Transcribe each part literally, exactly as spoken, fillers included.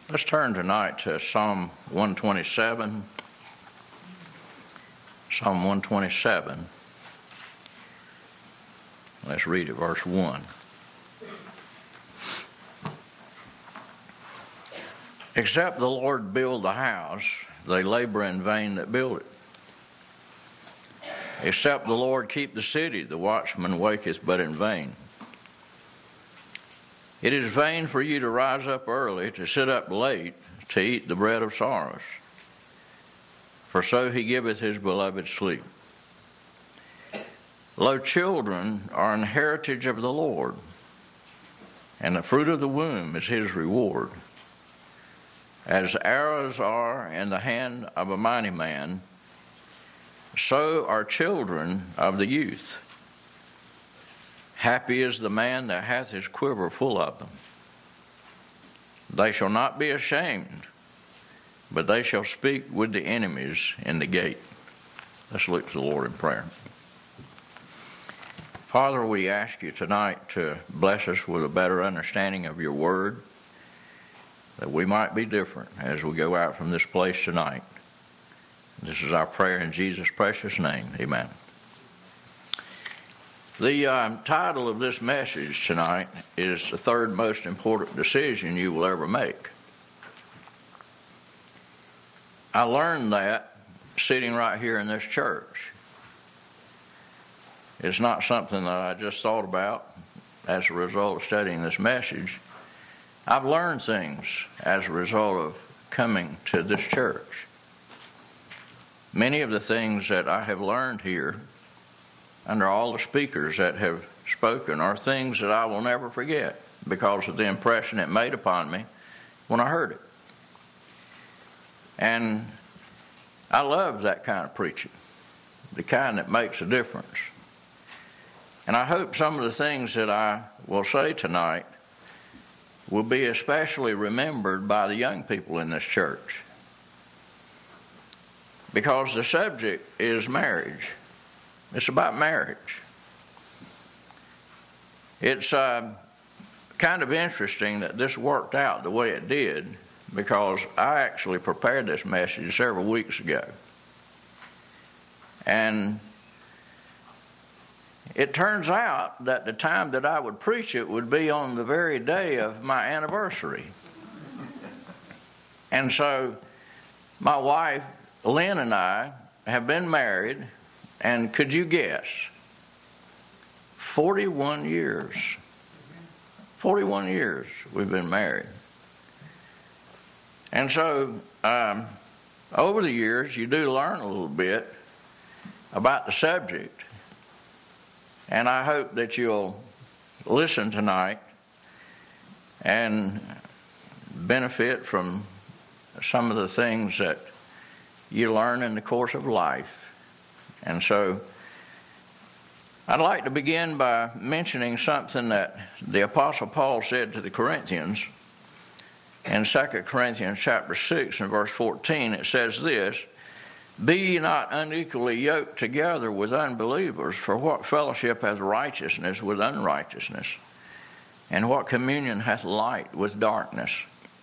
Let's turn tonight to Psalm one twenty-seven. Psalm one twenty-seven. Let's read it, verse one. Except the Lord build the house, they labor in vain that build it. Except the Lord keep the city, the watchman waketh but in vain. It is vain for you to rise up early, to sit up late, to eat the bread of sorrows. For so he giveth his beloved sleep. Lo, children are an heritage of the Lord, and the fruit of the womb is his reward. As arrows are in the hand of a mighty man, so are children of the youth. Happy is the man that hath his quiver full of them. They shall not be ashamed, but they shall speak with the enemies in the gate. Let's look to the Lord in prayer. Father, we ask you tonight to bless us with a better understanding of your word, that we might be different as we go out from this place tonight. This is our prayer in Jesus' precious name. Amen. The um, title of this message tonight is the third most important decision you will ever make. I learned that sitting right here in this church. It's not something that I just thought about as a result of studying this message. I've learned things as a result of coming to this church. Many of the things that I have learned here under all the speakers that have spoken are things that I will never forget because of the impression it made upon me when I heard it. And I love that kind of preaching, the kind that makes a difference. And I hope some of the things that I will say tonight will be especially remembered by the young people in this church, because the subject is marriage. It's about marriage. It's uh, kind of interesting that this worked out the way it did, because I actually prepared this message several weeks ago. And it turns out that the time that I would preach it would be on the very day of my anniversary. And so my wife, Lynn, and I have been married, and could you guess? forty-one years. forty-one years we've been married. And so um, over the years you do learn a little bit about the subject. And I hope that you'll listen tonight and benefit from some of the things that you learn in the course of life. And so I'd like to begin by mentioning something that the Apostle Paul said to the Corinthians. In Second Corinthians chapter six and verse fourteen, it says this: Be ye not unequally yoked together with unbelievers, for what fellowship hath righteousness with unrighteousness? And what communion hath light with darkness?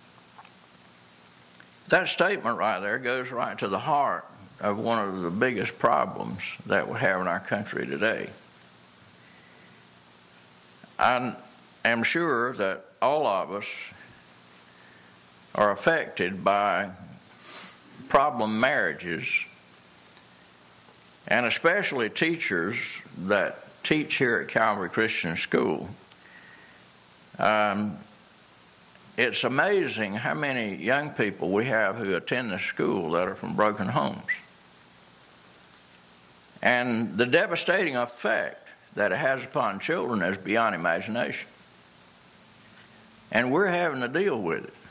That statement right there goes right to the heart of one of the biggest problems that we have in our country today. I am sure that all of us are affected by problem marriages, and especially teachers that teach here at Calvary Christian School. Um, it's amazing how many young people we have who attend the school that are from broken homes, and the devastating effect that it has upon children is beyond imagination. And we're having to deal with it.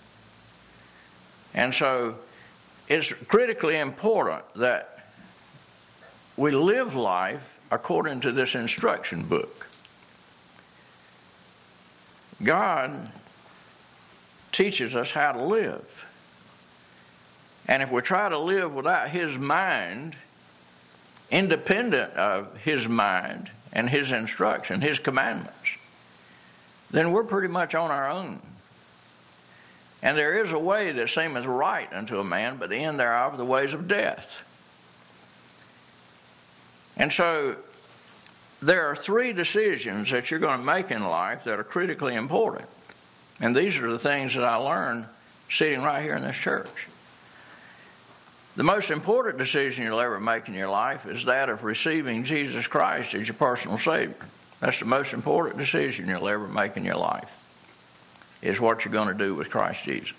And so it's critically important that we live life according to this instruction book. God teaches us how to live. And if we try to live without His mind, independent of His mind and His instruction, His commandments, then we're pretty much on our own. And there is a way that seemeth right unto a man, but the end thereof are the ways of death. And so there are three decisions that you're going to make in life that are critically important. And these are the things that I learned sitting right here in this church. The most important decision you'll ever make in your life is that of receiving Jesus Christ as your personal Savior. That's the most important decision you'll ever make in your life, is what you're going to do with Christ Jesus.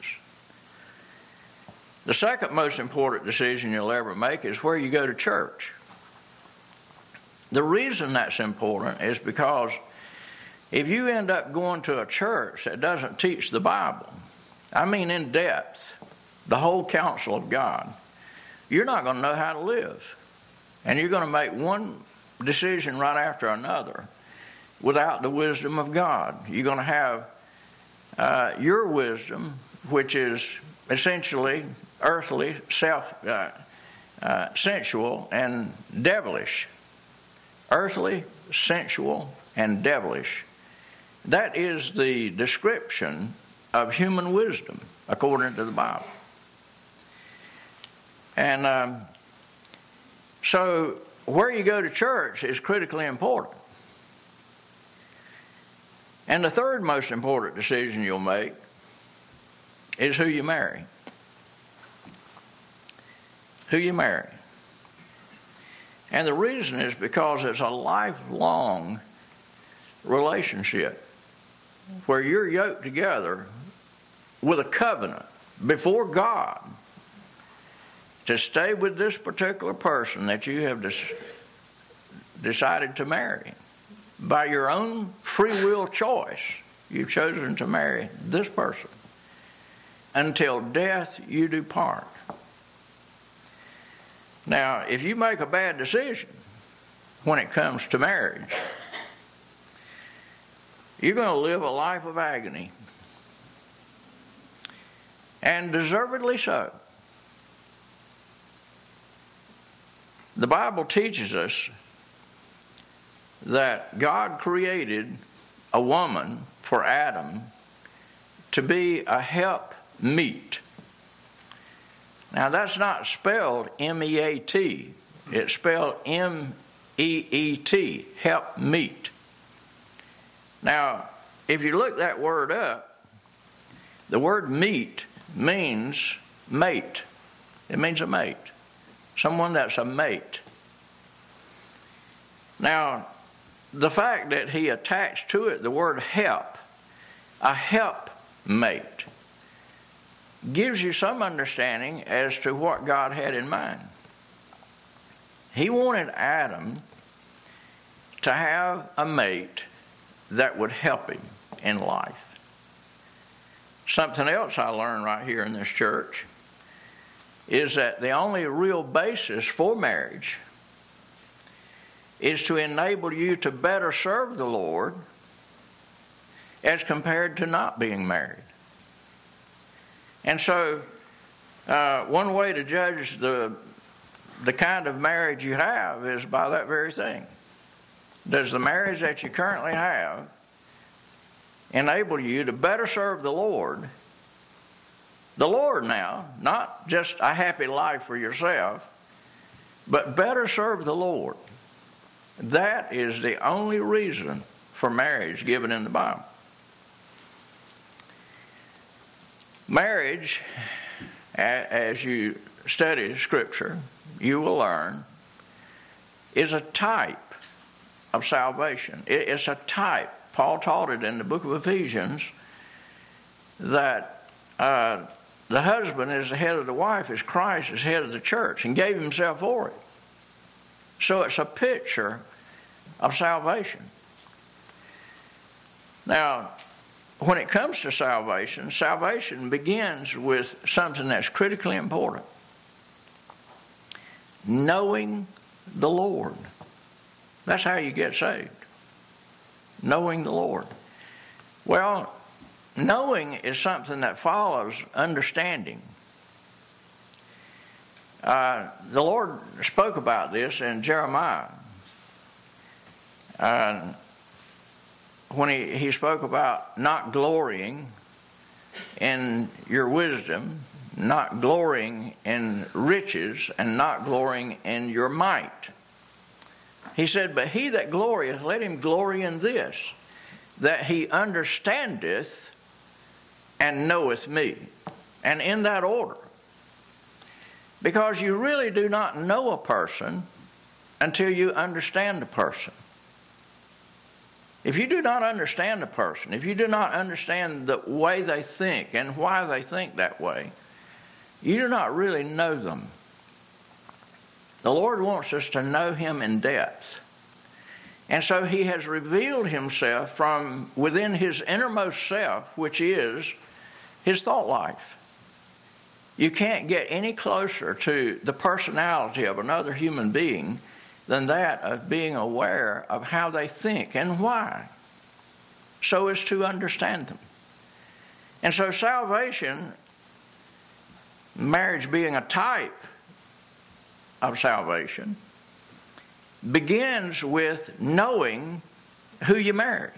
The second most important decision you'll ever make is where you go to church. The reason that's important is because if you end up going to a church that doesn't teach the Bible, I mean in depth, the whole counsel of God, you're not going to know how to live. And you're going to make one decision right after another without the wisdom of God. You're going to have uh, your wisdom, which is essentially earthly, self, uh, uh, sensual, and devilish. Earthly, sensual, and devilish. That is the description of human wisdom, according to the Bible. And um, so where you go to church is critically important. And the third most important decision you'll make is who you marry. Who you marry. And the reason is because it's a lifelong relationship where you're yoked together with a covenant before God to stay with this particular person that you have des- decided to marry. By your own free will choice, you've chosen to marry this person. Until death you do part. Now, if you make a bad decision when it comes to marriage, you're going to live a life of agony. And deservedly so. The Bible teaches us that God created a woman for Adam to be a help meet. Now that's not spelled M E A T. It's spelled M E E T, help meet. Now, if you look that word up, the word meet means mate. It means a mate. Someone that's a mate. Now, the fact that he attached to it the word help, a help mate, gives you some understanding as to what God had in mind. He wanted Adam to have a mate that would help him in life. Something else I learned right here in this church is that the only real basis for marriage is to enable you to better serve the Lord as compared to not being married. And so uh, one way to judge the the kind of marriage you have is by that very thing. Does the marriage that you currently have enable you to better serve the Lord? The Lord now, not just a happy life for yourself, but better serve the Lord. That is the only reason for marriage given in the Bible. Marriage, as you study Scripture, you will learn, is a type of salvation. It's a type. Paul taught it in the book of Ephesians that uh, the husband is the head of the wife as Christ is head of the church and gave himself for it. So it's a picture of salvation. Now, when it comes to salvation, salvation begins with something that's critically important. Knowing the Lord. That's how you get saved. Knowing the Lord. Well, knowing is something that follows understanding. Uh, the Lord spoke about this in Jeremiah. Uh, when he, he spoke about not glorying in your wisdom, not glorying in riches, and not glorying in your might. He said, but he that glorieth, let him glory in this, that he understandeth and knoweth me. And in that order. Because you really do not know a person until you understand a person. If you do not understand a person, if you do not understand the way they think and why they think that way, you do not really know them. The Lord wants us to know him in depth. And so he has revealed himself from within his innermost self, which is his thought life. You can't get any closer to the personality of another human being than that of being aware of how they think and why, so as to understand them. And so salvation, marriage being a type of salvation, begins with knowing who you marry,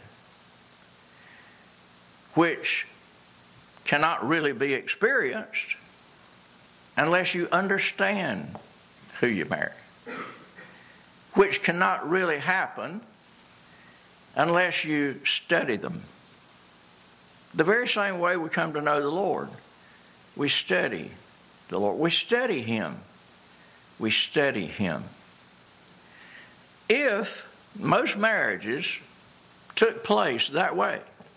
which cannot really be experienced unless you understand who you marry, which cannot really happen unless you study them. The very same way we come to know the Lord, we study the Lord. We study him. We study him. If most marriages took place that way,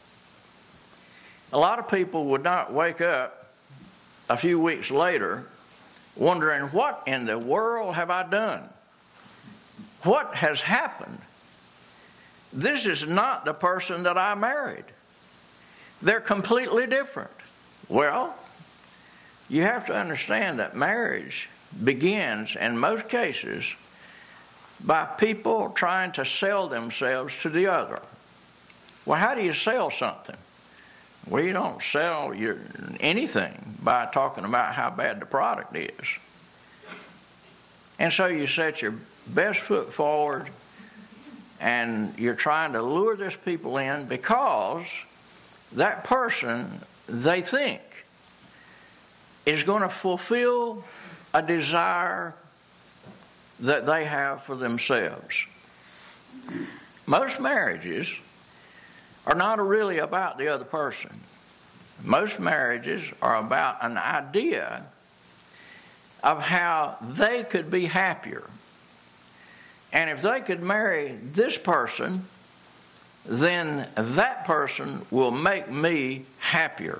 a lot of people would not wake up a few weeks later wondering, what in the world have I done? What has happened? This is not the person that I married. They're completely different. Well, you have to understand that marriage begins, in most cases, by people trying to sell themselves to the other. Well, how do you sell something? Well, you don't sell your anything by talking about how bad the product is. And so you set your best foot forward and you're trying to lure this people in because that person, they think, is going to fulfill a desire that they have for themselves. Most marriages are not really about the other person. Most marriages are about an idea of how they could be happier. And if they could marry this person, then that person will make me happier.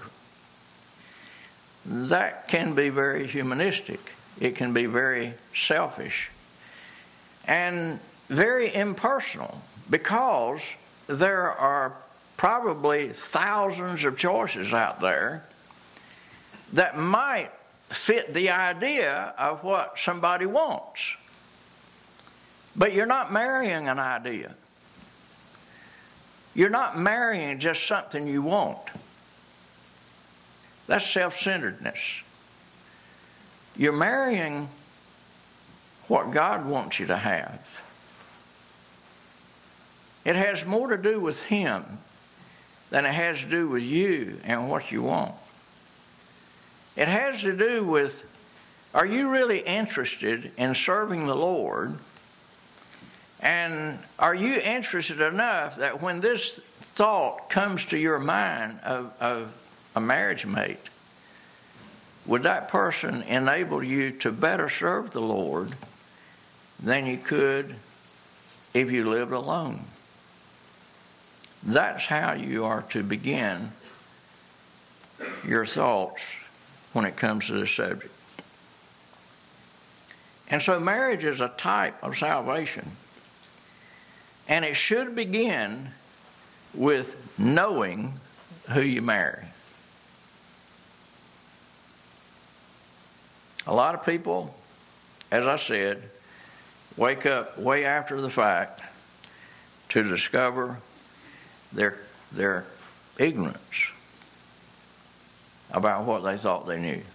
That can be very humanistic. It can be very selfish and very impersonal, because there are probably thousands of choices out there that might fit the idea of what somebody wants. But you're not marrying an idea. You're not marrying just something you want. That's self-centeredness. You're marrying what God wants you to have. It has more to do with him than it has to do with you and what you want. It has to do with, are you really interested in serving the Lord? And are you interested enough that when this thought comes to your mind of, of a marriage mate, would that person enable you to better serve the Lord than you could if you lived alone? That's how you are to begin your thoughts when it comes to this subject. And so marriage is a type of salvation. And it should begin with knowing who you marry. A lot of people, as I said, wake up way after the fact to discover their, their ignorance about what they thought they knew.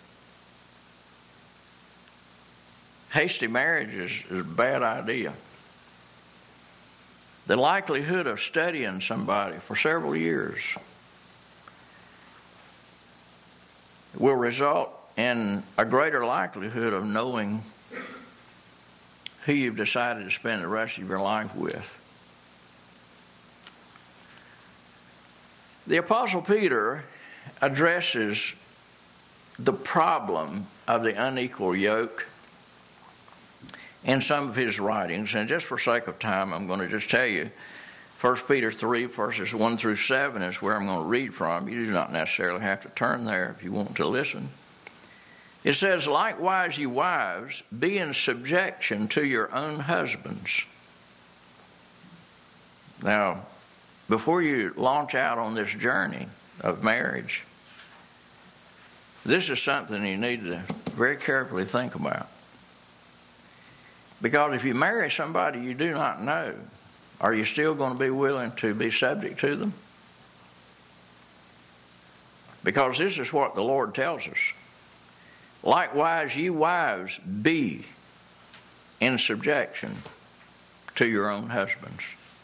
Hasty marriage is, is a bad idea. The likelihood of studying somebody for several years will result in a greater likelihood of knowing who you've decided to spend the rest of your life with. The Apostle Peter addresses the problem of the unequal yoke in some of his writings, and just for sake of time, I'm going to just tell you, First Peter three, verses one through seven is where I'm going to read from. You do not necessarily have to turn there if you want to listen. It says, "Likewise, you wives, be in subjection to your own husbands." Now, before you launch out on this journey of marriage, this is something you need to very carefully think about. Because if you marry somebody you do not know, are you still going to be willing to be subject to them? Because this is what the Lord tells us. "Likewise, you wives, be in subjection to your own husbands.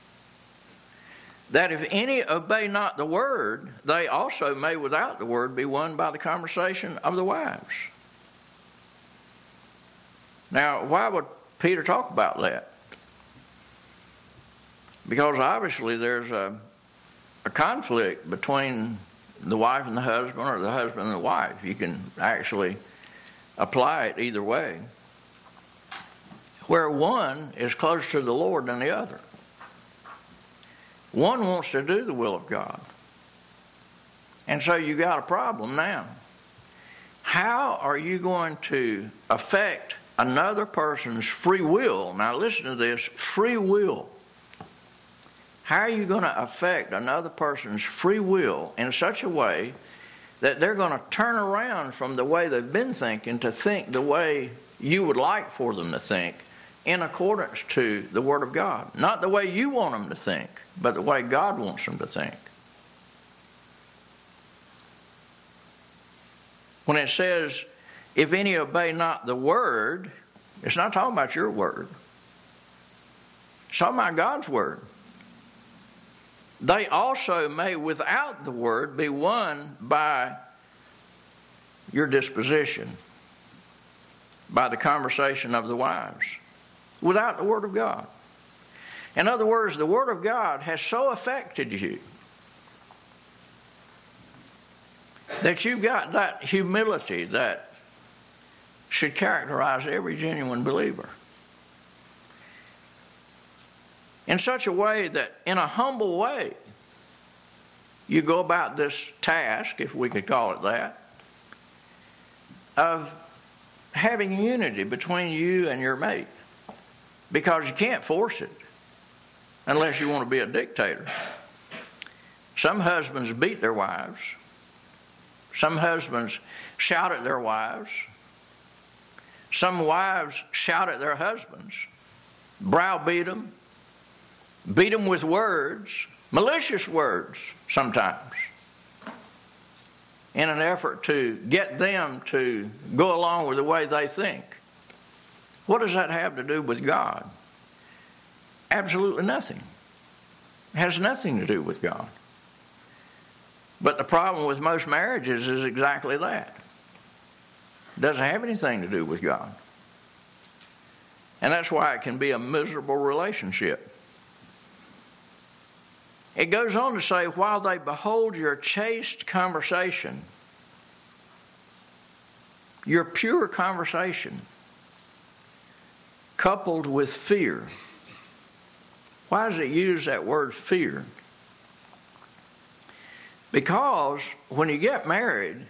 That if any obey not the word, they also may without the word be won by the conversation of the wives." Now, why would Peter talk about that? Because obviously there's a, a conflict between the wife and the husband, or the husband and the wife. You can actually apply it either way, where one is closer to the Lord than the other. One wants to do the will of God. And so you got a problem now. How are you going to affect another person's free will? Now listen to this, free will. How are you going to affect another person's free will in such a way that they're going to turn around from the way they've been thinking to think the way you would like for them to think, in accordance to the Word of God? Not the way you want them to think, but the way God wants them to think. When it says, "If any obey not the word," it's not talking about your word. It's talking about God's word. "They also may without the word be won by your disposition, by the conversation of the wives." Without the Word of God. In other words, the Word of God has so affected you that you've got that humility that should characterize every genuine believer. In such a way that, in a humble way, you go about this task, if we could call it that, of having unity between you and your mate. Because you can't force it unless you want to be a dictator. Some husbands beat their wives. Some husbands shout at their wives. Some wives shout at their husbands, browbeat them, beat them with words, malicious words sometimes, in an effort to get them to go along with the way they think. What does that have to do with God? Absolutely nothing. It has nothing to do with God. But the problem with most marriages is exactly that. It doesn't have anything to do with God. And that's why it can be a miserable relationship. It goes on to say, "While they behold your chaste conversation," your pure conversation, coupled with fear. Why does it use that word fear? Because when you get married,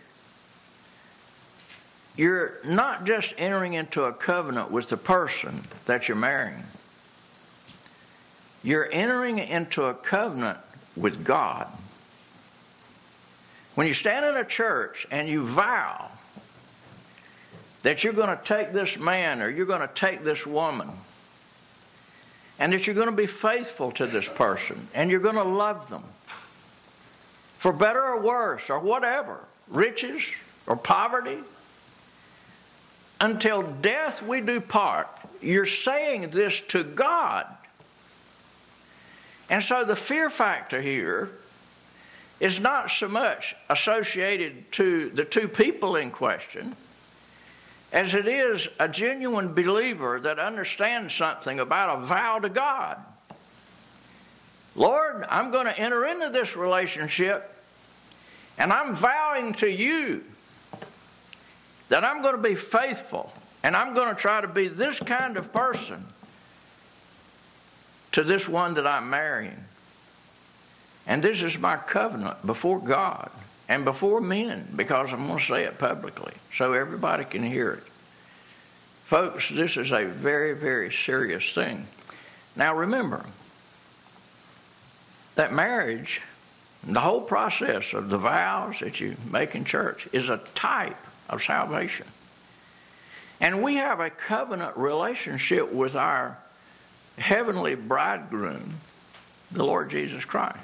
you're not just entering into a covenant with the person that you're marrying. You're entering into a covenant with God. When you stand in a church and you vow that you're going to take this man or you're going to take this woman, and that you're going to be faithful to this person, and you're going to love them, for better or worse, or whatever, riches or poverty, until death we do part, you're saying this to God. And so the fear factor here is not so much associated to the two people in question as it is a genuine believer that understands something about a vow to God. Lord, I'm going to enter into this relationship, and I'm vowing to you that I'm going to be faithful, and I'm going to try to be this kind of person to this one that I'm marrying. And this is my covenant before God and before men, because I'm going to say it publicly so everybody can hear it. Folks, this is a very, very serious thing. Now remember that marriage, the whole process of the vows that you make in church, is a type of salvation. And we have a covenant relationship with our heavenly bridegroom, the Lord Jesus Christ.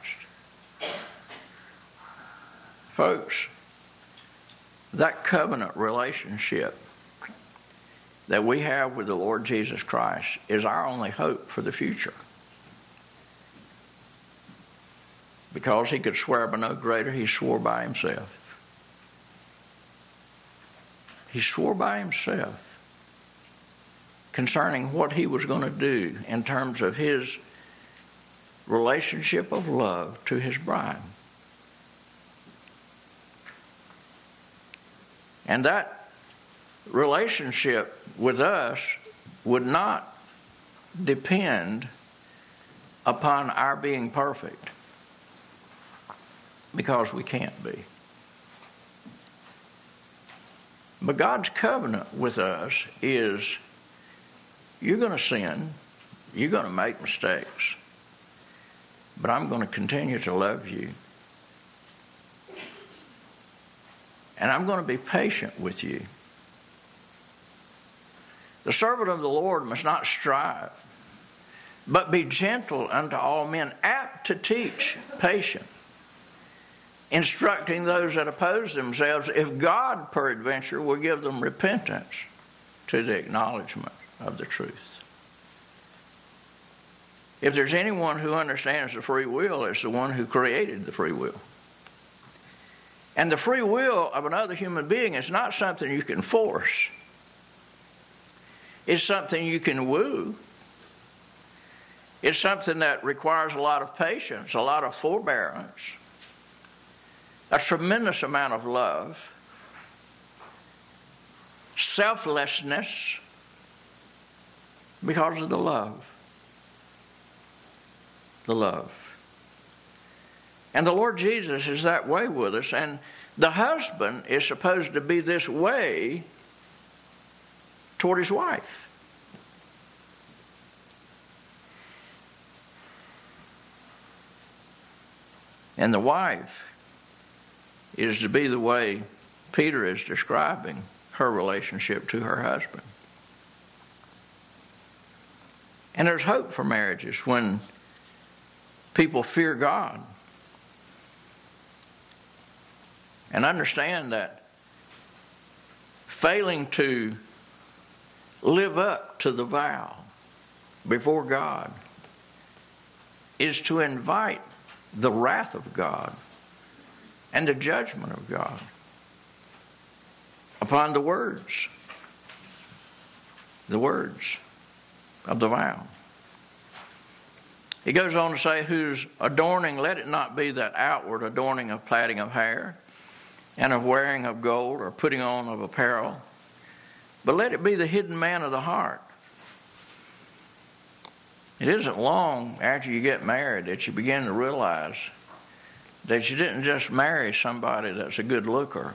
Folks, that covenant relationship that we have with the Lord Jesus Christ is our only hope for the future. Because he could swear by no greater, he swore by himself. He swore by himself concerning what he was going to do in terms of his relationship of love to his bride. And that relationship with us would not depend upon our being perfect, because we can't be. But God's covenant with us is, you're going to sin, you're going to make mistakes, but I'm going to continue to love you. And I'm going to be patient with you. The servant of the Lord must not strive, but be gentle unto all men, apt to teach, patient, instructing those that oppose themselves, if God peradventure will give them repentance to the acknowledgement of the truth. If there's anyone who understands the free will, it's the one who created the free will. And the free will of another human being is not something you can force. It's something you can woo. It's something that requires a lot of patience, a lot of forbearance, a tremendous amount of love, selflessness, because of the love. The love. And the Lord Jesus is that way with us, and the husband is supposed to be this way toward his wife. And the wife is to be the way Peter is describing her relationship to her husband. And there's hope for marriages when people fear God and understand that failing to live up to the vow before God is to invite the wrath of God and the judgment of God upon the words, the words of the vow. He goes on to say, whose adorning, let it not be that outward adorning of plaiting of hair and of wearing of gold or putting on of apparel, but let it be the hidden man of the heart. It isn't long after you get married that you begin to realize that you didn't just marry somebody that's a good looker.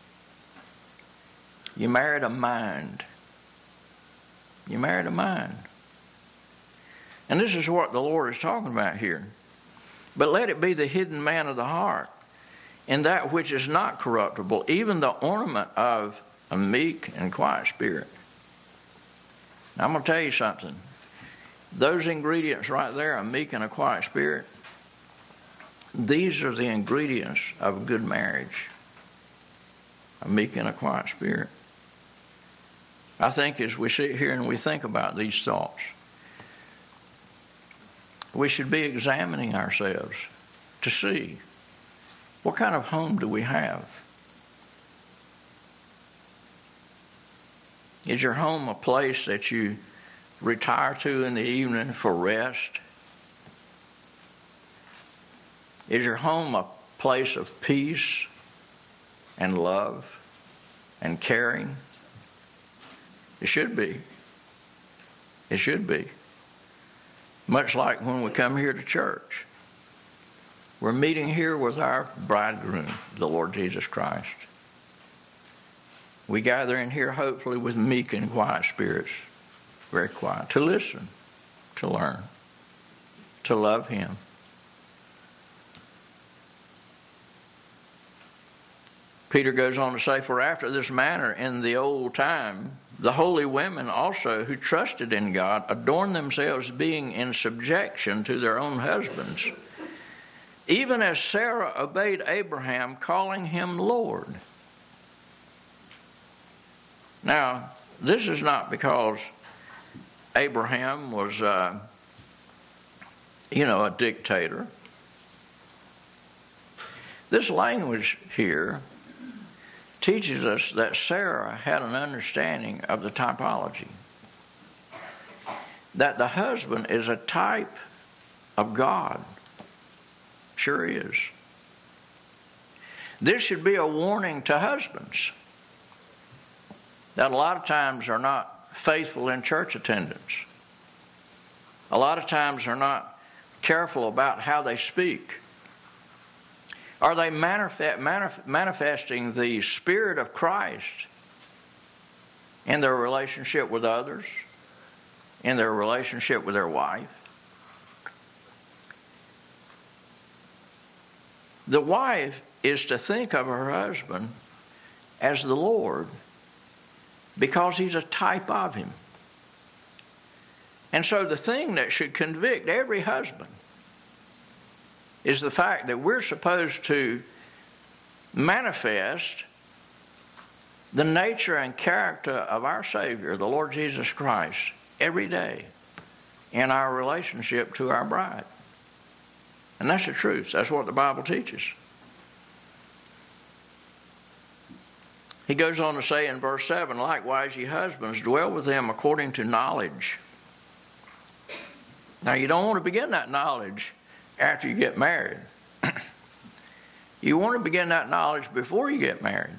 You married a mind. You married a mind. And this is what the Lord is talking about here. But let it be the hidden man of the heart, in that which is not corruptible, even the ornament of a meek and quiet spirit. Now, I'm going to tell you something. Those ingredients right there, a meek and a quiet spirit, these are the ingredients of a good marriage. A meek and a quiet spirit. I think as we sit here and we think about these thoughts, we should be examining ourselves to see What kind of home do we have? Is your home a place that you retire to in the evening for rest? Is your home a place of peace and love and caring? It should be. It should be. Much like when we come here to church. We're meeting here with our bridegroom, the Lord Jesus Christ. We gather in here hopefully with meek and quiet spirits, very quiet, to listen, to learn, to love Him. Peter goes on to say, for after this manner in the old time, the holy women also who trusted in God adorned themselves being in subjection to their own husbands, even as Sarah obeyed Abraham, calling him Lord. Now, this is not because Abraham was, uh, you know, a dictator. This language here teaches us that Sarah had an understanding of the typology. That the husband is a type of God. Sure is. This should be a warning to husbands that a lot of times are not faithful in church attendance. A lot of times are not careful about how they speak. Are they manif- manif- manifesting the Spirit of Christ in their relationship with others, in their relationship with their wife? The wife is to think of her husband as the Lord because he's a type of him. And so the thing that should convict every husband is the fact that we're supposed to manifest the nature and character of our Savior, the Lord Jesus Christ, every day in our relationship to our bride. And that's the truth. That's what the Bible teaches. He goes on to say in verse seven, likewise, ye husbands, dwell with them according to knowledge. Now, you don't want to begin that knowledge after you get married. You want to begin that knowledge before you get married.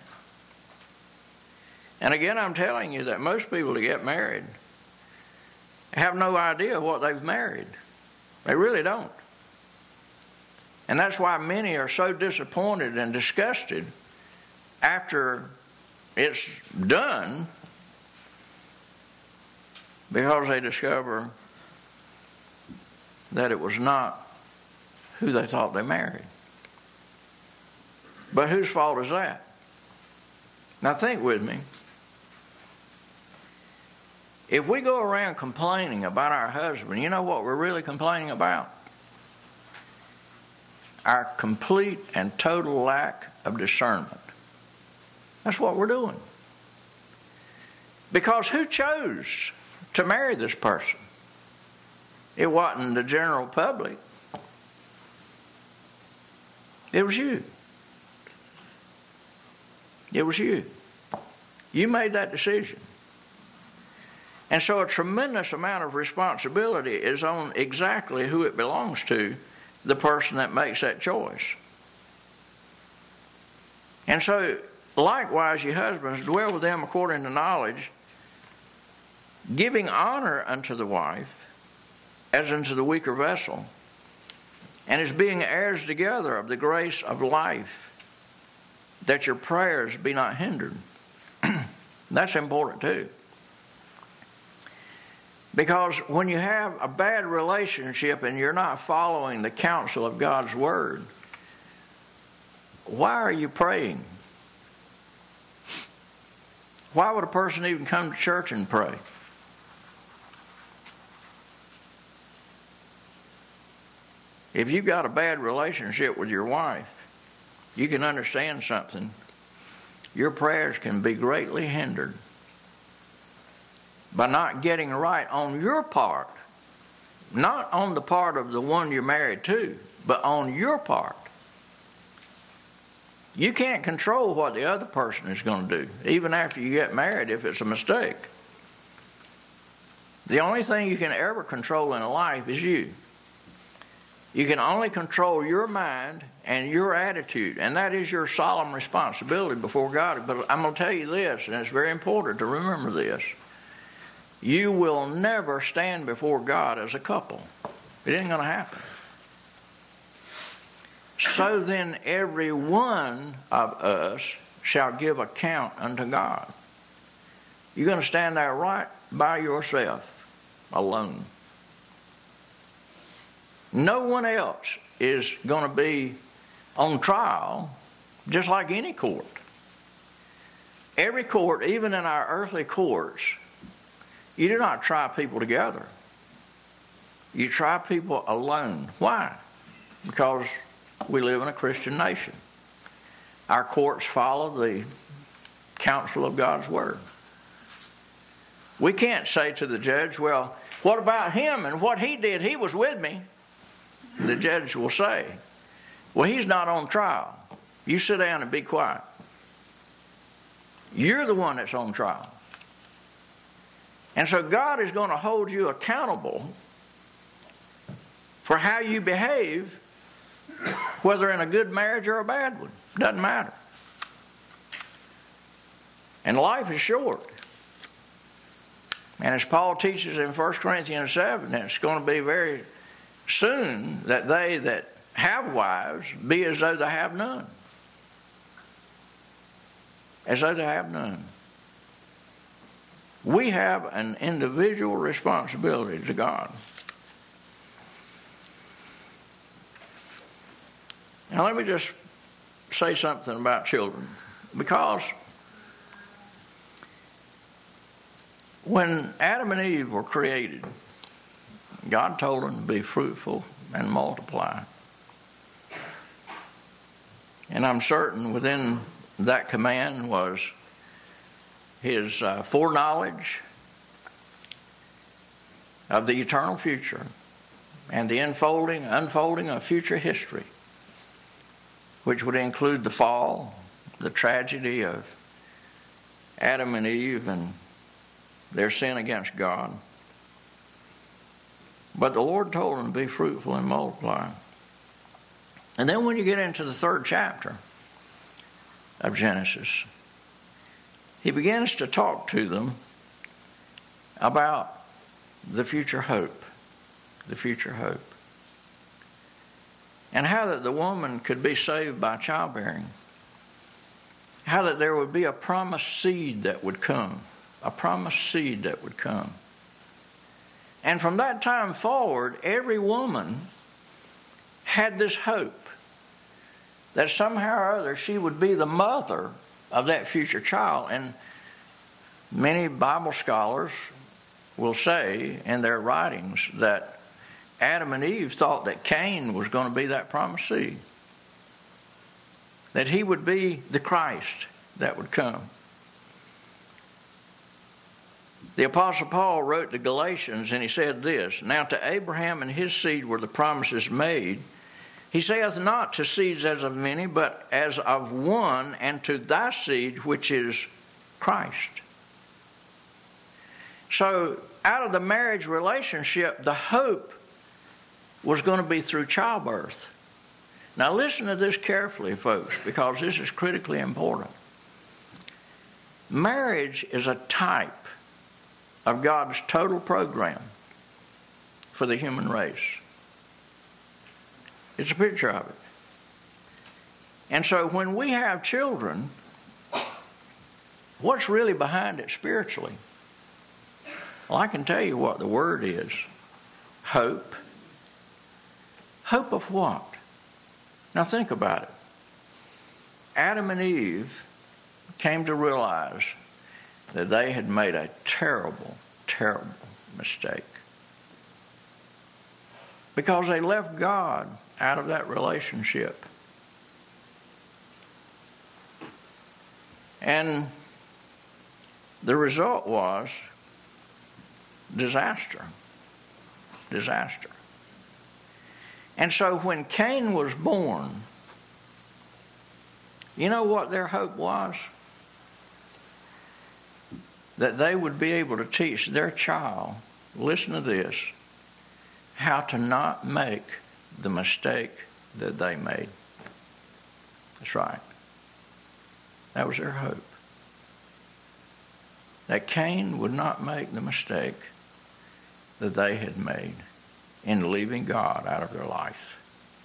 And again, I'm telling you that most people that get married have no idea what they've married. They really don't. And that's why many are so disappointed and disgusted after it's done, because they discover that it was not who they thought they married. But whose fault is that? Now think with me. If we go around complaining about our husband, you know what we're really complaining about? Our complete and total lack of discernment. That's what we're doing. Because who chose to marry this person? It wasn't the general public. It was you. It was you. You made that decision. And so a tremendous amount of responsibility is on exactly who it belongs to, the person that makes that choice. And so, likewise, ye husbands, dwell with them according to knowledge, giving honor unto the wife as unto the weaker vessel, and as being heirs together of the grace of life, that your prayers be not hindered. That's important too. Because when you have a bad relationship and you're not following the counsel of God's Word, why are you praying? Why would a person even come to church and pray? If you've got a bad relationship with your wife, you can understand something. Your prayers can be greatly hindered by not getting right on your part, not on the part of the one you're married to, but on your part. You can't control what the other person is going to do, even after you get married, if it's a mistake. The only thing you can ever control in a life is you. You can only control your mind and your attitude, and that is your solemn responsibility before God. But I'm going to tell you this, and it's very important to remember this. You will never stand before God as a couple. It ain't going to happen. So then every one of us shall give account unto God. You're going to stand there right by yourself, alone. No one else is going to be on trial, just like any court. Every court, even in our earthly courts, you do not try people together. You try people alone. Why? Because we live in a Christian nation. Our courts follow the counsel of God's Word. We can't say to the judge, well, what about him and what he did? He was with me. The judge will say, well, he's not on trial. You sit down and be quiet. You're the one that's on trial. And so God is going to hold you accountable for how you behave, whether in a good marriage or a bad one. Doesn't matter. And life is short. And as Paul teaches in First Corinthians seven, it's going to be very soon that they that have wives be as though they have none. As though they have none. We have an individual responsibility to God. Now let me just say something about children. Because when Adam and Eve were created, God told them to be fruitful and multiply. And I'm certain within that command was his uh, foreknowledge of the eternal future and the unfolding, unfolding of future history, which would include the fall, the tragedy of Adam and Eve and their sin against God. But the Lord told them to be fruitful and multiply. And then when you get into the third chapter of Genesis, he begins to talk to them about the future hope, the future hope. And how that the woman could be saved by childbearing. How that there would be a promised seed that would come, a promised seed that would come. And from that time forward, every woman had this hope that somehow or other she would be the mother of that future child. And many Bible scholars will say in their writings that Adam and Eve thought that Cain was going to be that promised seed, that he would be the Christ that would come. The Apostle Paul wrote to Galatians, and he said this, now to Abraham and his seed were the promises made. He saith not to seeds as of many, but as of one, and to thy seed, which is Christ. So out of the marriage relationship, the hope was going to be through childbirth. Now listen to this carefully, folks, because this is critically important. Marriage is a type of God's total program for the human race. It's a picture of it. And so when we have children, what's really behind it spiritually? Well, I can tell you what the word is. Hope. Hope of what? Now think about it. Adam and Eve came to realize that they had made a terrible, terrible mistake. Because they left God out of that relationship. And the result was disaster. Disaster. And so when Cain was born, You know what their hope was? That they would be able to teach their child, listen to this, how to not make the mistake that they made. That's right. That was their hope. That Cain would not make the mistake that they had made in leaving God out of their life.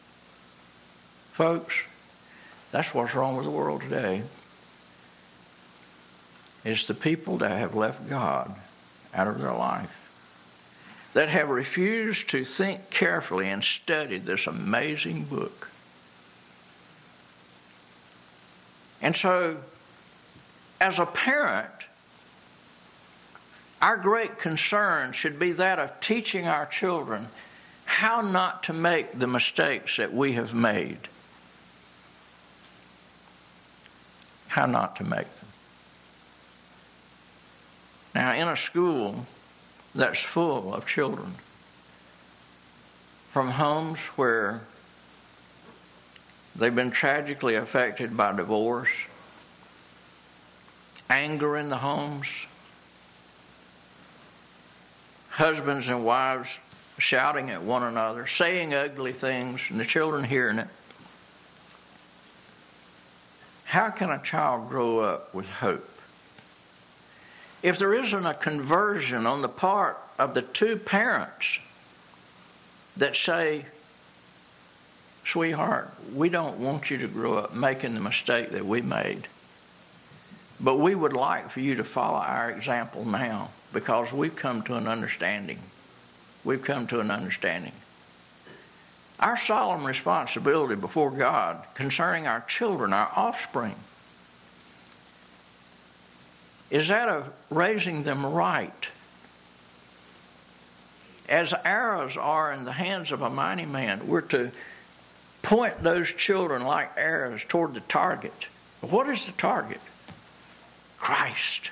Folks, that's what's wrong with the world today. It's the people that have left God out of their life, that have refused to think carefully and study this amazing book. And so, as a parent, our great concern should be that of teaching our children how not to make the mistakes that we have made. How not to make them. Now, in a school that's full of children from homes where they've been tragically affected by divorce, anger in the homes, husbands and wives shouting at one another, saying ugly things, and the children hearing it. How can a child grow up with hope? If there isn't a conversion on the part of the two parents that say, sweetheart, we don't want you to grow up making the mistake that we made, but we would like for you to follow our example now because we've come to an understanding. We've come to an understanding. Our solemn responsibility before God concerning our children, our offspring, is that of raising them right. As arrows are in the hands of a mighty man, we're to point those children like arrows toward the target. What is the target? Christ.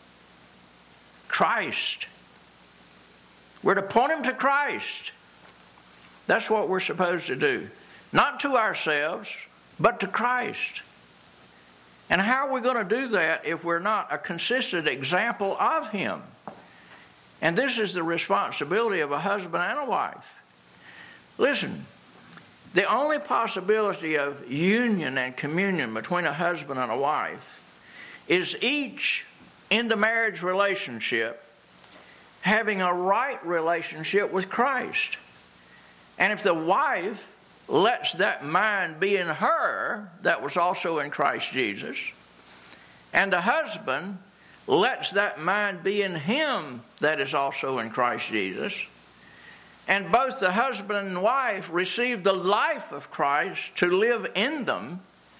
Christ. We're to point them to Christ. That's what we're supposed to do. Not to ourselves, but to Christ. And how are we going to do that if we're not a consistent example of Him? And this is the responsibility of a husband and a wife. Listen, the only possibility of union and communion between a husband and a wife is each in the marriage relationship having a right relationship with Christ. And if the wife lets that mind be in her that was also in Christ Jesus, and the husband lets that mind be in him that is also in Christ Jesus, and both the husband and wife receive the life of Christ to live in them,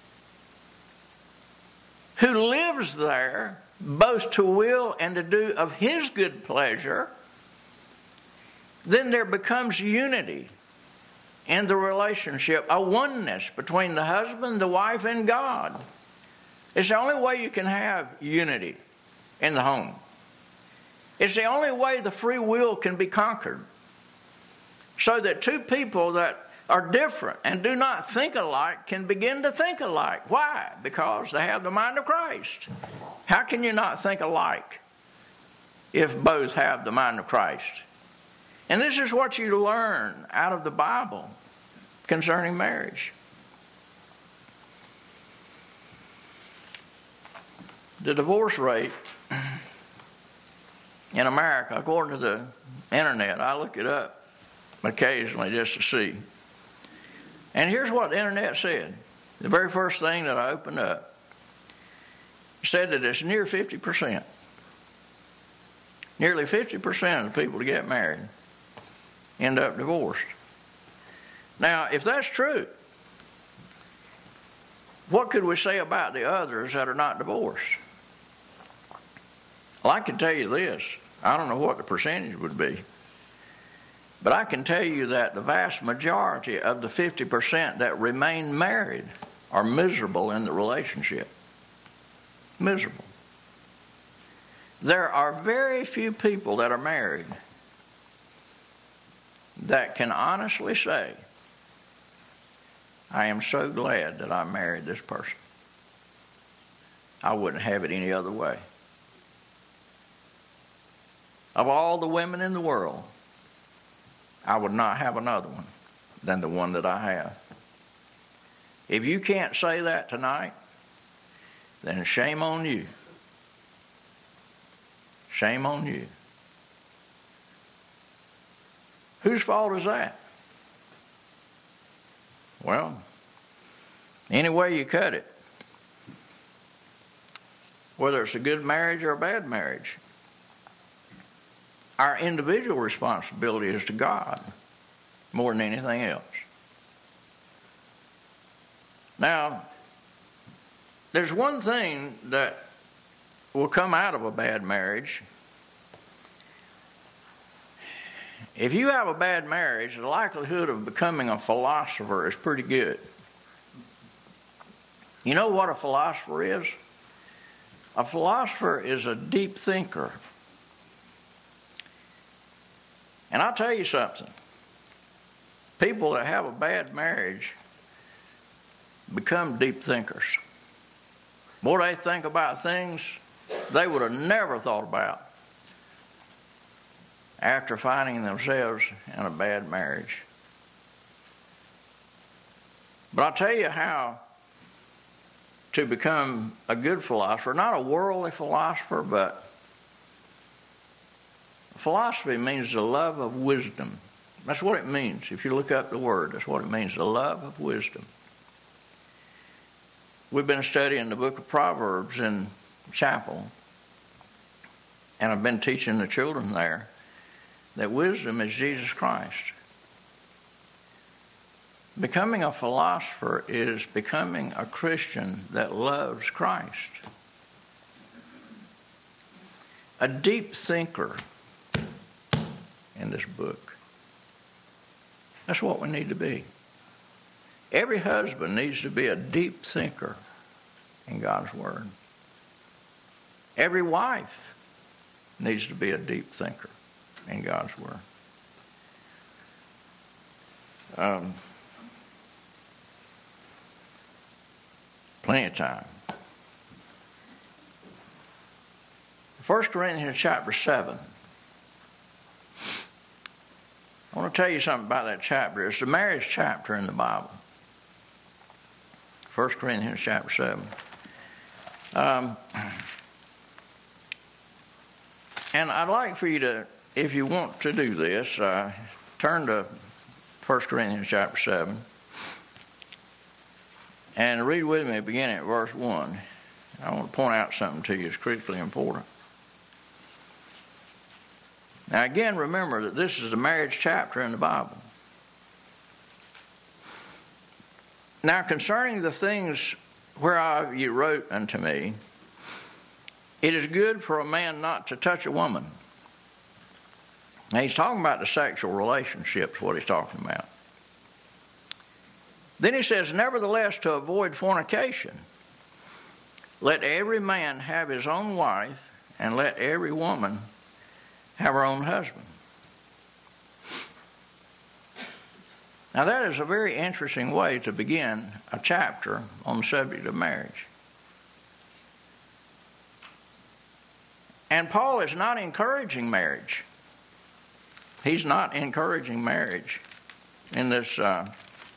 who lives there both to will and to do of His good pleasure, then there becomes unity in the relationship, a oneness between the husband, the wife, and God. It's the only way you can have unity in the home. It's the only way the free will can be conquered. So that two people that are different and do not think alike can begin to think alike. Why? Because they have the mind of Christ. How can you not think alike if both have the mind of Christ? And this is what you learn out of the Bible concerning marriage. The divorce rate in America, according to the internet, I look it up occasionally just to see. And here's what the internet said. The very first thing that I opened up said that it's near fifty percent. Nearly fifty percent of the people that get married end up divorced. Now, if that's true, what could we say about the others that are not divorced? Well, I can tell you this. I don't know what the percentage would be. But I can tell you that the vast majority of the fifty percent that remain married are miserable in the relationship. Miserable. There are very few people that are married that can honestly say, I am so glad that I married this person. I wouldn't have it any other way. Of all the women in the world, I would not have another one than the one that I have. If you can't say that tonight, then shame on you. Shame on you. Whose fault is that? Well, any way you cut it, whether it's a good marriage or a bad marriage, our individual responsibility is to God more than anything else. Now, there's one thing that will come out of a bad marriage. If you have a bad marriage, the likelihood of becoming a philosopher is pretty good. You know what a philosopher is? A philosopher is a deep thinker. And I'll tell you something. People that have a bad marriage become deep thinkers. Boy, they think about things they would have never thought about after finding themselves in a bad marriage. But I'll tell you how to become a good philosopher, not a worldly philosopher, but philosophy means the love of wisdom. That's what it means. If you look up the word, that's what it means, the love of wisdom. We've been studying the book of Proverbs in chapel, and I've been teaching the children there that wisdom is Jesus Christ. Becoming a philosopher is becoming a Christian that loves Christ. A deep thinker in this book. That's what we need to be. Every husband needs to be a deep thinker in God's Word. Every wife needs to be a deep thinker in God's Word. Um, plenty of time. First Corinthians chapter seven. I want to tell you something about that chapter. It's the marriage chapter in the Bible. First Corinthians chapter seven. Um, and I'd like for you to, if you want to do this, uh, turn to First Corinthians chapter seven and read with me beginning at verse one. I want to point out something to you that's critically important. Now again, remember that this is the marriage chapter in the Bible. Now concerning the things whereof you wrote unto me, it is good for a man not to touch a woman. Now he's talking about the sexual relationships, what he's talking about. Then he says, nevertheless, to avoid fornication, let every man have his own wife, and let every woman have her own husband. Now that is a very interesting way to begin a chapter on the subject of marriage. And Paul is not encouraging marriage. He's not encouraging marriage in this uh,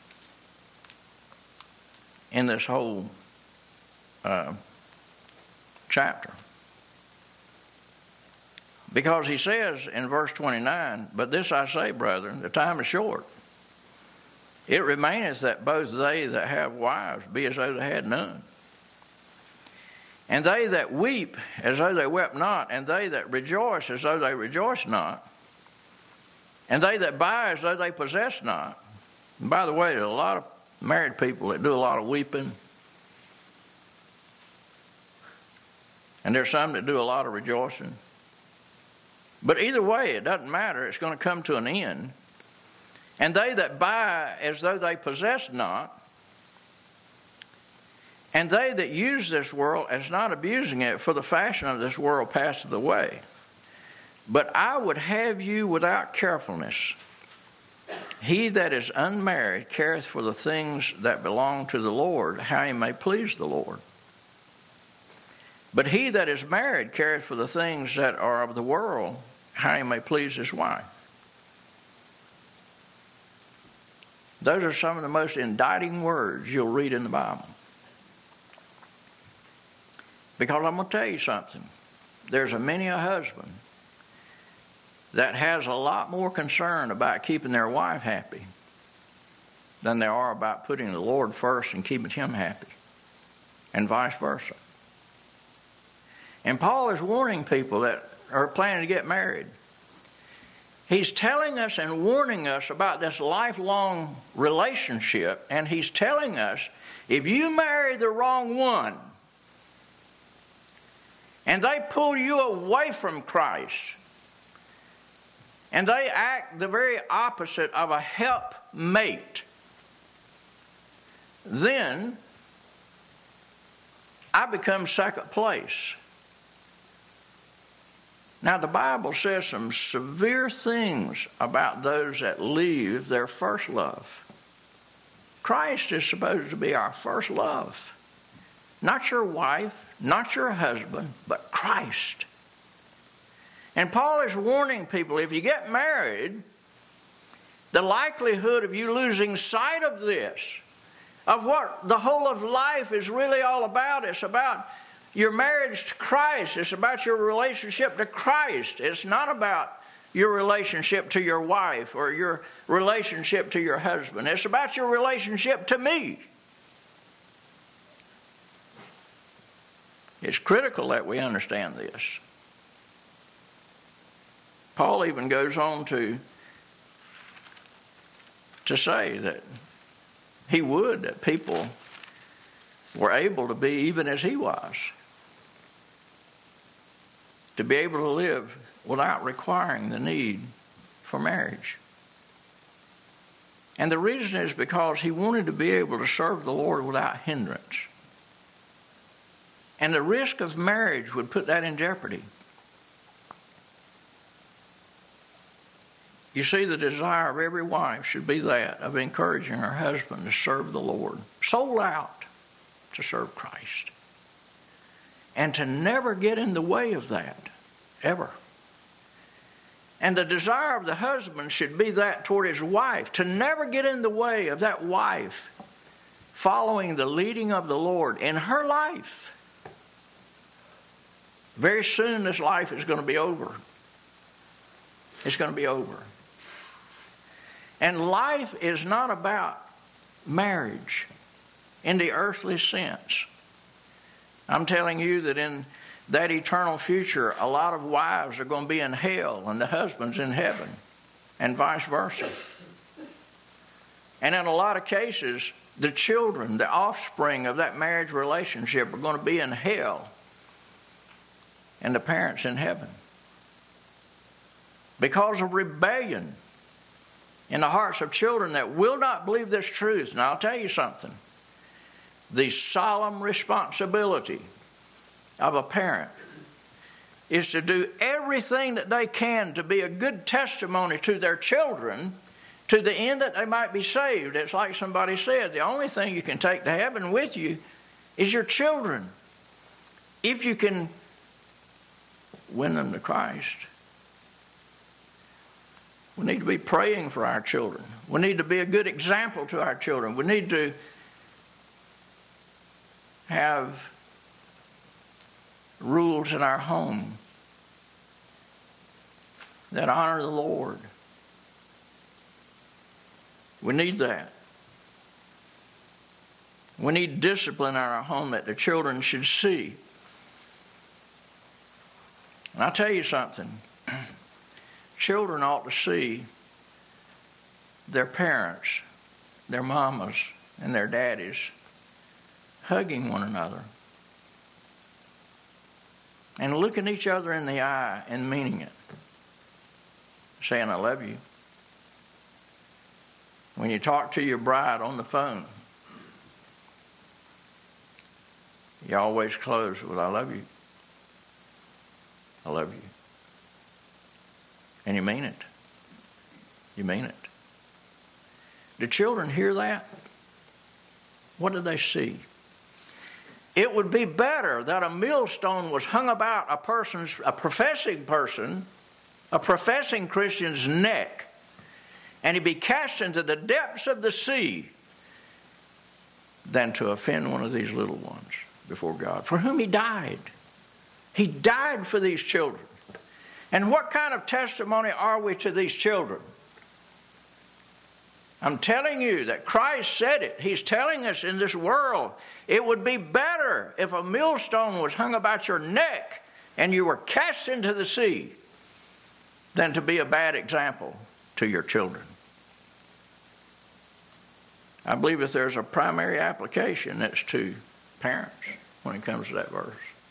in this whole uh, chapter. Because he says in verse twenty-nine, but this I say, brethren, the time is short. It remaineth that both they that have wives be as though they had none. And they that weep as though they wept not, and they that rejoice as though they rejoice not, and they that buy as though they possess not. And by the way, there's a lot of married people that do a lot of weeping. And there's some that do a lot of rejoicing. But either way, it doesn't matter. It's going to come to an end. And they that buy as though they possess not, and they that use this world as not abusing it, for the fashion of this world passeth away. But I would have you without carefulness. He that is unmarried careth for the things that belong to the Lord, how he may please the Lord. But he that is married careth for the things that are of the world, how he may please his wife. Those are some of the most indicting words you'll read in the Bible. Because I'm going to tell you something. There's a many a husband that has a lot more concern about keeping their wife happy than they are about putting the Lord first and keeping him happy, and vice versa. And Paul is warning people that are planning to get married. He's telling us and warning us about this lifelong relationship, and he's telling us, if you marry the wrong one, and they pull you away from Christ, and they act the very opposite of a helpmate, then I become second place. Now, the Bible says some severe things about those that leave their first love. Christ is supposed to be our first love. Not your wife, not your husband, but Christ. And Paul is warning people, if you get married, the likelihood of you losing sight of this, of what the whole of life is really all about, it's about your marriage to Christ. It's about your relationship to Christ. It's not about your relationship to your wife or your relationship to your husband. It's about your relationship to me. It's critical that we understand this. Paul even goes on to, to say that he would that people were able to be even as he was, to be able to live without requiring the need for marriage. And the reason is because he wanted to be able to serve the Lord without hindrance. And the risk of marriage would put that in jeopardy. You see, the desire of every wife should be that of encouraging her husband to serve the Lord, sold out to serve Christ. And to never get in the way of that, ever. And the desire of the husband should be that toward his wife, to never get in the way of that wife following the leading of the Lord in her life. Very soon this life is going to be over. It's going to be over. And life is not about marriage in the earthly sense. I'm telling you that in that eternal future, a lot of wives are going to be in hell and the husbands in heaven, and vice versa. And in a lot of cases, the children, the offspring of that marriage relationship are going to be in hell and the parents in heaven. Because of rebellion in the hearts of children that will not believe this truth. And I'll tell you something. The solemn responsibility of a parent is to do everything that they can to be a good testimony to their children to the end that they might be saved. It's like somebody said, the only thing you can take to heaven with you is your children. If you can win them to Christ. We need to be praying for our children. We need to be a good example to our children. We need to have rules in our home that honor the Lord. We need that. We need discipline in our home that the children should see. And I'll tell you something. Children ought to see their parents, their mamas, and their daddies hugging one another and looking each other in the eye and meaning it, saying, I love you. When you talk to your bride on the phone, you always close with, I love you. I love you. And you mean it. You mean it. Do children hear that? What do they see? it would be better that a millstone was hung about a person's, a professing person, a professing Christian's neck, and he be cast into the depths of the sea, than to offend one of these little ones before God, for whom he died. He died for these children. And what kind of testimony are we to these children? I'm telling you that Christ said it. He's telling us in this world, it would be better if a millstone was hung about your neck and you were cast into the sea than to be a bad example to your children. I believe if there's a primary application, it's to parents when it comes to that verse.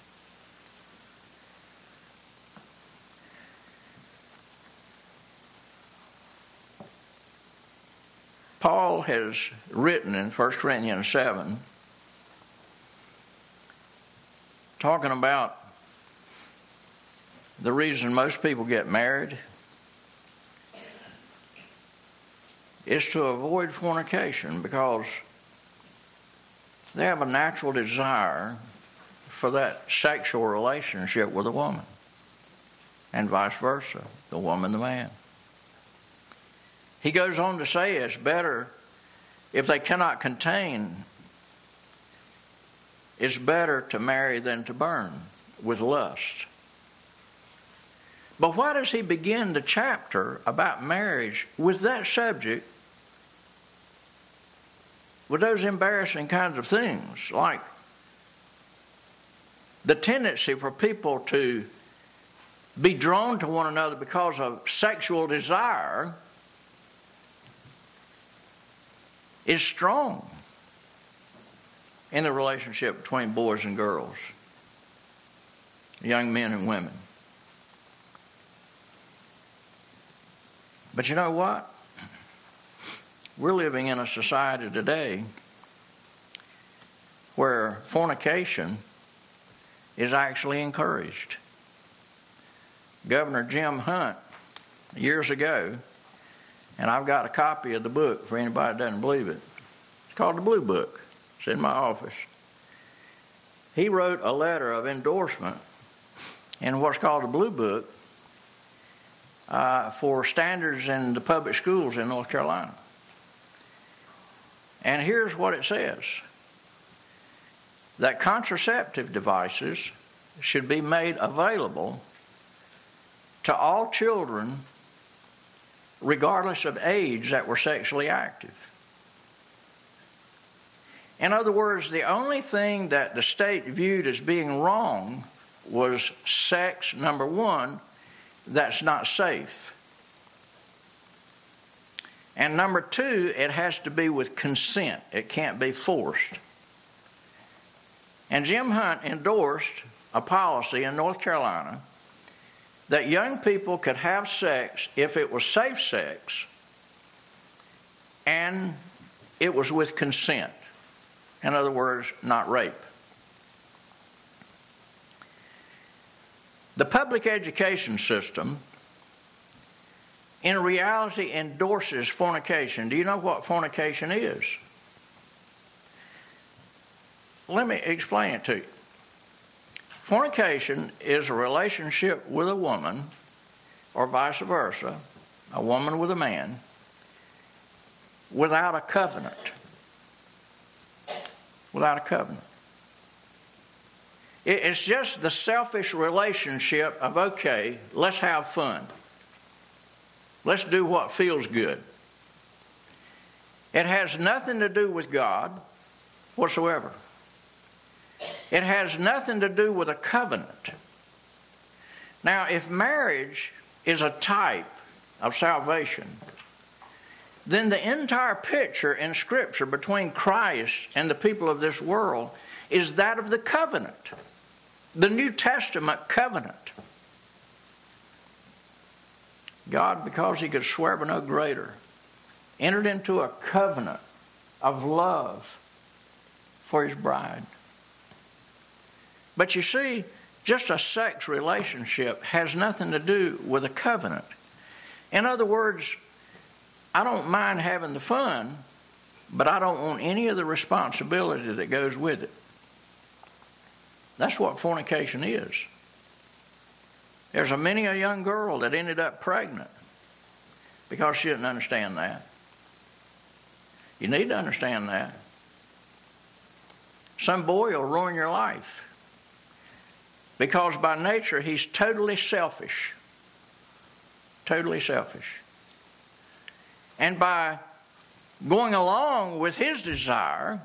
Paul has written in First Corinthians seven, talking about the reason most people get married is to avoid fornication, because they have a natural desire for that sexual relationship with a woman, and vice versa, the woman, the man. He goes on to say it's better, if they cannot contain, it's better to marry than to burn with lust. But why does he begin the chapter about marriage with that subject, with those embarrassing kinds of things, like the tendency for people to be drawn to one another because of sexual desire is strong in the relationship between boys and girls, young men and women. But you know what? We're living in a society today where fornication is actually encouraged. Governor Jim Hunt, years ago, and I've got a copy of the book for anybody that doesn't believe it. It's called the Blue Book. It's in my office. He wrote a letter of endorsement in what's called the Blue Book uh, for standards in the public schools in North Carolina. And here's what it says: that contraceptive devices should be made available to all children regardless of age that were sexually active. In other words, the only thing that the state viewed as being wrong was sex, number one, that's not safe. And number two, it has to be with consent. It can't be forced. And Jim Hunt endorsed a policy in North Carolina that young people could have sex if it was safe sex and it was with consent. In other words, not rape. The public education system in reality endorses fornication. Do you know what fornication is? Let me explain it to you. Fornication is a relationship with a woman, or vice versa, a woman with a man, without a covenant. Without a covenant. It's just the selfish relationship of, okay, let's have fun. Let's do what feels good. It has nothing to do with God whatsoever. It has nothing to do with a covenant. Now, if marriage is a type of salvation, then the entire picture in Scripture between Christ and the people of this world is that of the covenant, the New Testament covenant. God, because he could swear by no greater, entered into a covenant of love for his bride. But you see, just a sex relationship has nothing to do with a covenant. In other words, I don't mind having the fun, but I don't want any of the responsibility that goes with it. That's what fornication is. There's a many a young girl that ended up pregnant because she didn't understand that. You need to understand that. Some boy will ruin your life because by nature he's totally selfish. Totally selfish. And by going along with his desire,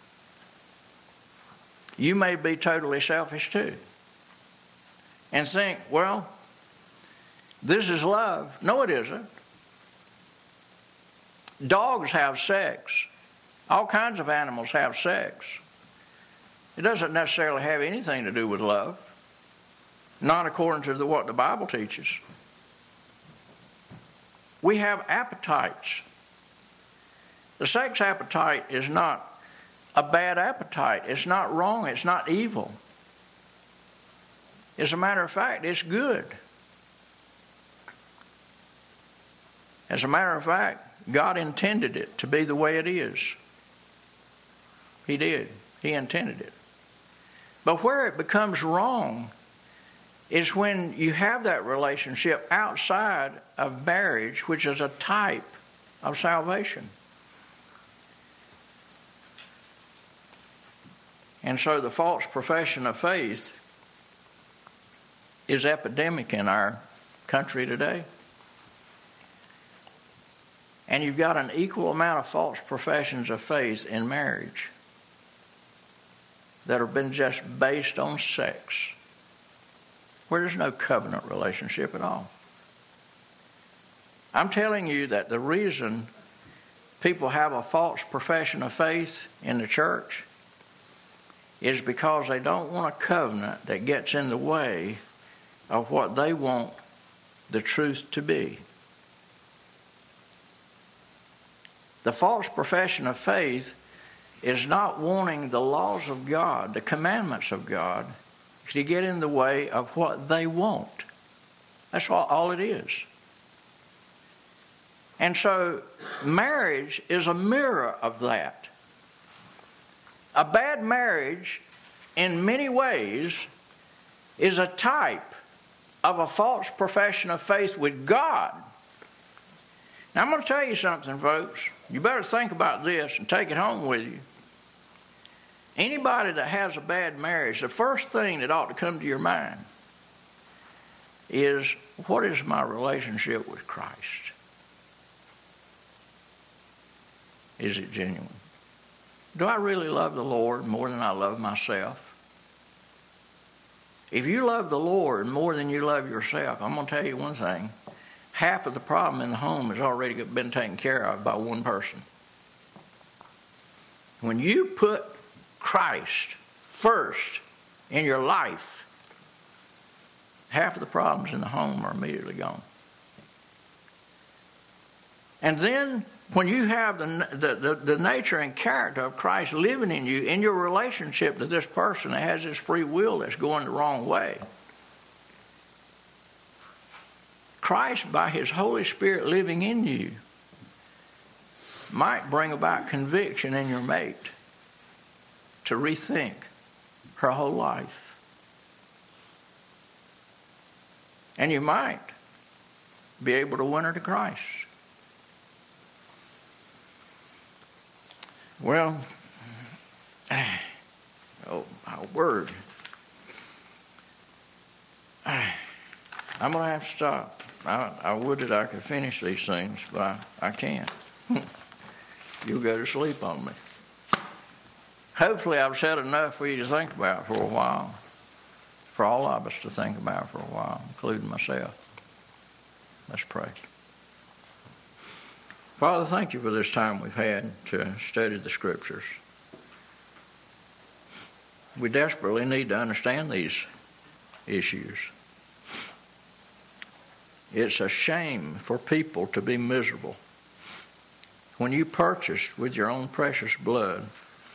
you may be totally selfish too. And think, well, this is love. No, it isn't. Dogs have sex. All kinds of animals have sex. It doesn't necessarily have anything to do with love. Not according to the, what the Bible teaches. We have appetites. The sex appetite is not a bad appetite. It's not wrong. It's not evil. As a matter of fact, it's good. As a matter of fact, God intended it to be the way it is. He did. He intended it. But where it becomes wrong is when you have that relationship outside of marriage, which is a type of salvation. And so the false profession of faith is epidemic in our country today. And you've got an equal amount of false professions of faith in marriage that have been just based on sex, where there's no covenant relationship at all. I'm telling you that the reason people have a false profession of faith in the church is because they don't want a covenant that gets in the way of what they want the truth to be. The false profession of faith is not wanting the laws of God, the commandments of God, to get in the way of what they want. That's all, all it is. And so marriage is a mirror of that. A bad marriage, in many ways, is a type of a false profession of faith with God. Now, I'm going to tell you something, folks. You better think about this and take it home with you. Anybody that has a bad marriage, the first thing that ought to come to your mind is, what is my relationship with Christ? Is it genuine? Do I really love the Lord more than I love myself? If you love the Lord more than you love yourself, I'm going to tell you one thing. Half of the problem in the home has already been taken care of by one person. When you put Christ first in your life, half of the problems in the home are immediately gone. And then when you have the, the, the, the nature and character of Christ living in you, in your relationship to this person that has this free will that's going the wrong way, Christ, by his Holy Spirit living in you, might bring about conviction in your mate to rethink her whole life. And you might be able to win her to Christ. Well, oh, my word. I'm going to have to stop. I, I would that I could finish these things, but I, I can't. You'll go to sleep on me. Hopefully I've said enough for you to think about for a while. For all of us to think about for a while, including myself. Let's pray. Father, thank you for this time we've had to study the Scriptures. We desperately need to understand these issues. It's a shame for people to be miserable when you purchased with your own precious blood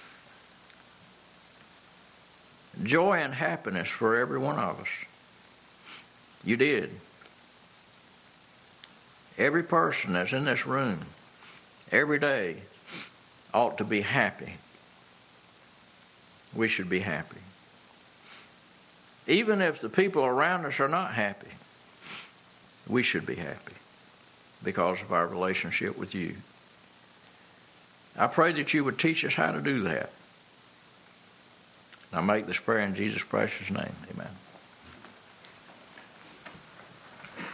joy and happiness for every one of us. You did. Every person that's in this room every day ought to be happy. We should be happy. even if the people around us are not happy, we should be happy because of our relationship with you. I pray that you would teach us how to do that. I make this prayer in Jesus' precious name. Amen.